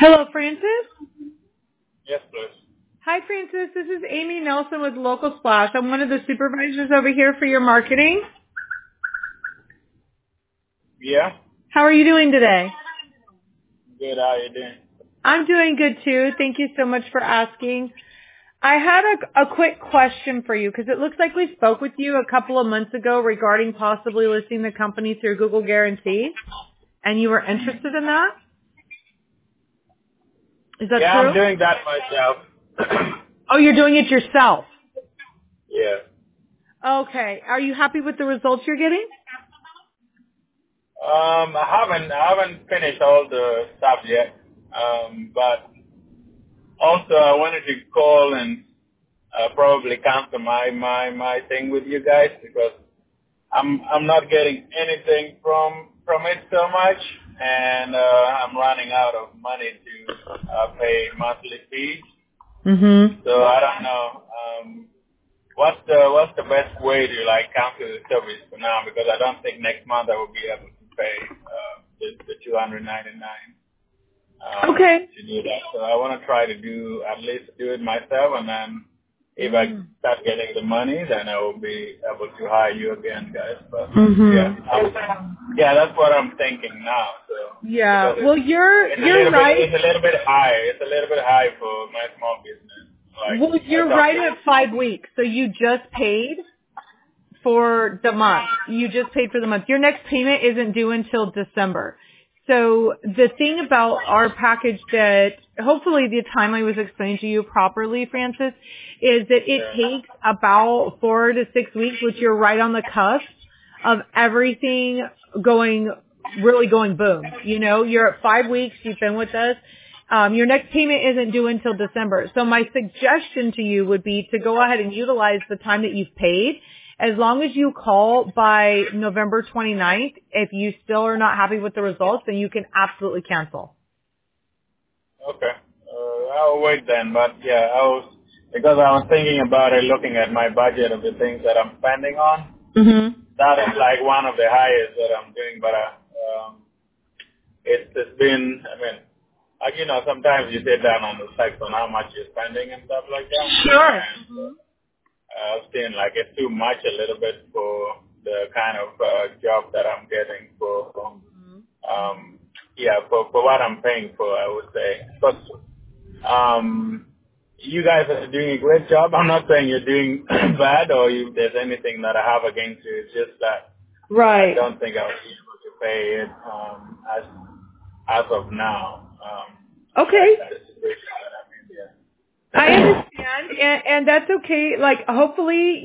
Hello, Francis. Yes, please. Hi, Francis. This is Amy Nelson with Local Splash. I'm one of the supervisors over here for your marketing. Yeah? How are you doing today? Good, how you doing? I'm doing good too. Thank you so much for asking. I had a quick question for you because it looks like we spoke with you a couple of months ago regarding possibly listing the company through Google Guarantee, and you were interested in that. Is that Yeah, true? I'm doing that myself. Oh, you're doing it yourself. Yeah. Okay. Are you happy with the results you're getting? I haven't finished all the stuff yet. But also I wanted to call and probably cancel my thing with you guys because I'm not getting anything from it so much, and I'm running out of money to pay monthly fees. Mm-hmm. So I don't know. What's the best way to cancel the service for now? Because I don't think next month I will be able to pay the $299 Okay. to do that. So I want to try to at least do it myself, and then if I start getting the money, then I will be able to hire you again, guys. But yeah, that's what I'm thinking now. So Yeah. because Well, you're right. it's a little bit high. It's a little bit high for my small business. Well, you're right at 5 weeks. So you just paid for the month. You just paid for the month. Your next payment isn't due until December. So the thing about our package that hopefully the timeline was explained to you properly, Francis, is that it takes about 4 to 6 weeks, which you're right on the cusp of everything really going boom. You know, you're at 5 weeks. You've been with us. Your next payment isn't due until December. So my suggestion to you would be to go ahead and utilize the time that you've paid. As long as you call by November 29th, if you still are not happy with the results, then you can absolutely cancel. Okay. I'll wait then, but yeah, because I was thinking about it, looking at my budget of the things that I'm spending on. Mm-hmm. That is like one of the highest that I'm doing, but it's been, sometimes you sit down on the specs on how much you're spending and stuff like that. Sure. And I was saying like it's too much a little bit for the kind of job that I'm getting for for what I'm paying for, I would say. But you guys are doing a great job. I'm not saying you're doing bad or if there's anything that I have against you. It's just that I Right. don't think I'll be able to pay it as of now. Okay. That's the situation that I'm in, yeah. I understand, and that's okay. Like, hopefully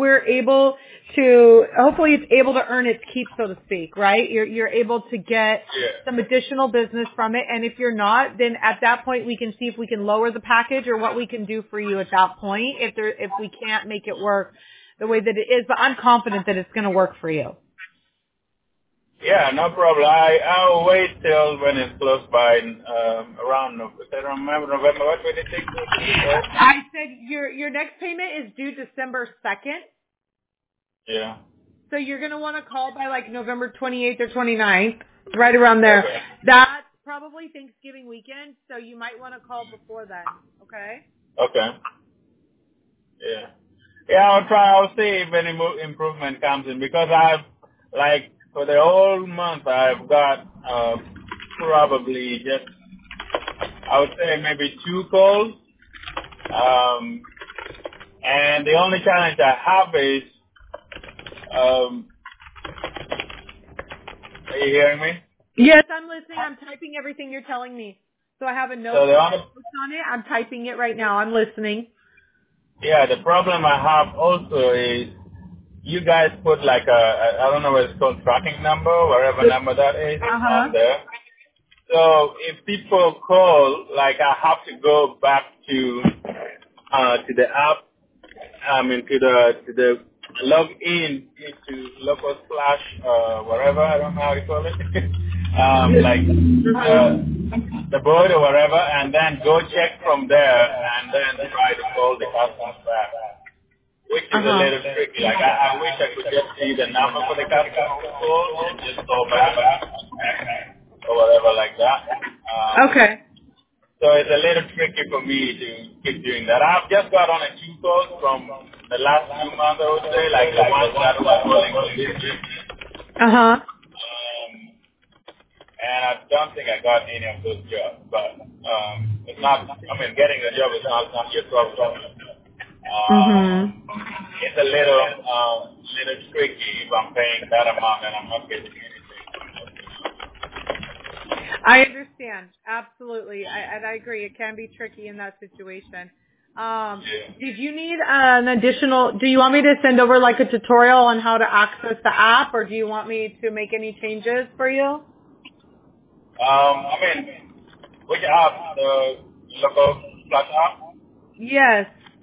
hopefully it's able to earn its keep, so to speak, right? You're able to get some additional business from it, and if you're not, then at that point we can see if we can lower the package or what we can do for you at that point if we can't make it work the way that it is. But I'm confident that it's going to work for you. Yeah, no problem. I'll wait till when it's close by, around November. I don't remember November. What did it take? I said your next payment is due December 2nd. Yeah. So you're going to want to call by like November 28th or 29th, right around there. Okay. That's probably Thanksgiving weekend, so you might want to call before then, okay? Okay. Yeah. Yeah, I'll try. I'll see if any improvement comes in because for the whole month I've got probably just, I would say maybe 2 calls. And the only challenge I have is, are you hearing me? Yes, I'm listening. I'm typing everything you're telling me. So I have a note So the only, on it. I'm typing it right now. I'm listening. yeah, the problem I have also is you guys put like I don't know what it's called, tracking number, whatever number that is Uh-huh. on there. So if people call, like I have to go back to the app, to the log in into Local Splash, whatever, I don't know how to call it, the board or whatever, and then go check from there and then try to call the customers back, which is a little tricky. Like I wish I could just see the number for the customer who called and just call back or whatever like that. Okay. So it's a little tricky for me to keep doing that. I've just got on a few calls from the last 2 months, I would say, like the ones that were calling for business. Uh-huh. And I don't think I got any of those jobs. But it's not, getting a job is not your problem. Mhm. It's a little tricky if I'm paying that amount and I'm not getting anything. I understand. Absolutely. I agree. It can be tricky in that situation. Did you need do you want me to send over like a tutorial on how to access the app, or do you want me to make any changes for you? Which app? The local plus app? Yes.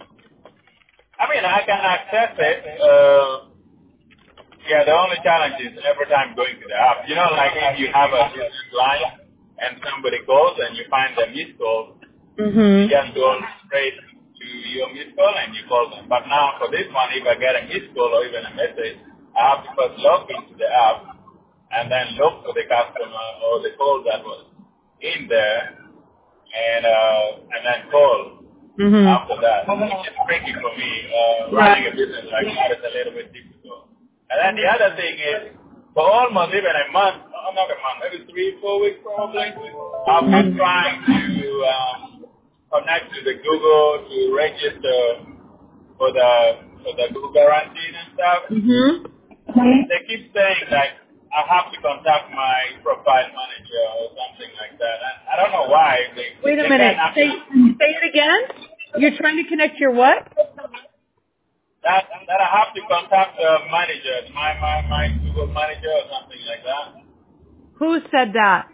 I can access it. Yeah, the only challenge is every time going to the app. Like if you have a business line and somebody calls and you find the missed call, you Mhm. just go straight to your missed call and you call them. But now for this one, if I get a missed call or even a message, I have to first log into the app and then look for the customer or the call that was in there and then call Mhm. after that. It's tricky for me. Right. Running a business like that is a little bit difficult. And then the other thing is, for almost even a month, not a month, maybe 3-4 weeks probably, I've been trying to connect to the Google to register for the Google guarantee and stuff. Mhm. They keep saying that I have to contact my profile manager or something like that. And I don't know why. Wait a They minute. can't Say actually it again. You're trying to connect your what? that I have to contact the manager, my Google manager or something like that. Who said that?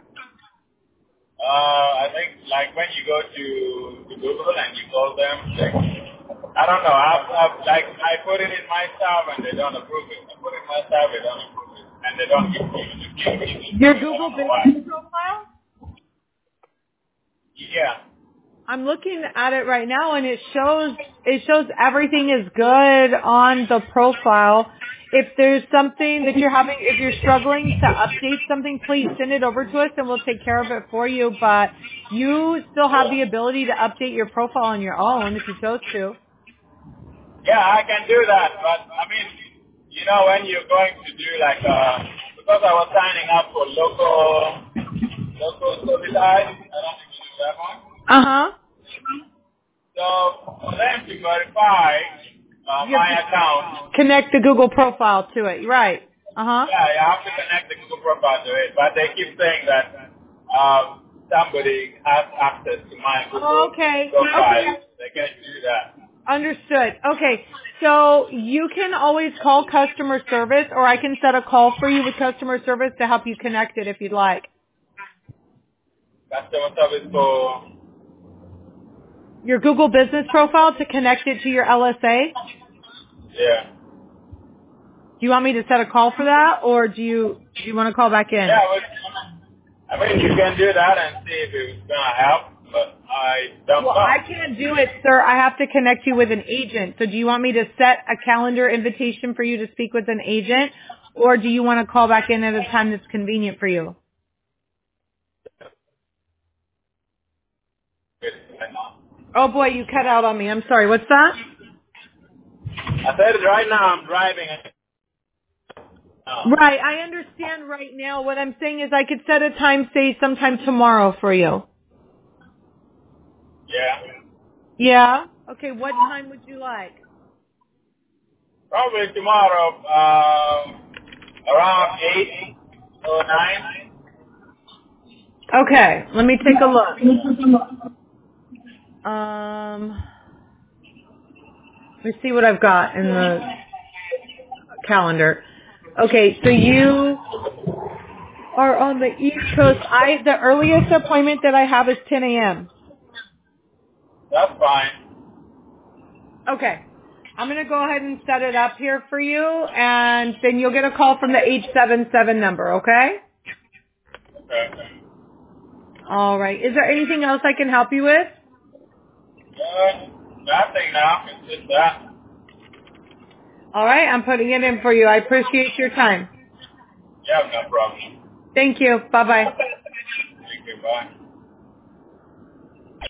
I think like when you go to Google and you call them, like, I don't know. I put it in my stuff and they don't approve it. I put it in my stuff, they don't approve it, and they don't give me. Your I Google don't know why. business profile? Yeah. I'm looking at it right now and it shows everything is good on the profile. If there's something that if you're struggling to update something, please send it over to us and we'll take care of it for you. But you still have the ability to update your profile on your own if you chose to. Yeah, I can do that, but when you're going to do like, because I was signing up for local service I don't think you do that one. Uh-huh. So for them to verify You have my to account, connect the Google profile to it. Right. Uh-huh. yeah, you have to connect the Google profile to it, but they keep saying that somebody has access to my Google Okay. profile. Okay. They can do that. Understood. Okay. So you can always call customer service, or I can set a call for you with customer service to help you connect it if you'd like. Customer service for, Your Google business profile to connect it to your LSA. yeah. Do you want me to set a call for that, or do you want to call back in? Yeah, you can do that and see if it's going to help, but I don't Well, know. I can't do it, sir. I have to connect you with an agent. So do you want me to set a calendar invitation for you to speak with an agent, or do you want to call back in at a time that's convenient for you? Oh boy, you cut out on me. I'm sorry. What's that? I said it right now, I'm driving. Right. I understand right now. What I'm saying is I could set a time, say sometime tomorrow for you. Yeah. Yeah? Okay. What time would you like? Probably tomorrow, around 8 or 9. Okay. Let me take a look. Let me see what I've got in the calendar. Okay. So you are on the East Coast. The earliest appointment that I have is 10 a.m. That's fine. Okay. I'm going to go ahead and set it up here for you, and then you'll get a call from the 877 number, okay? Okay. All right. Is there anything else I can help you with? Nothing now. It's just that. All right. I'm putting it in for you. I appreciate your time. Yeah, no problem. Thank you. Bye-bye. Thank you. Bye.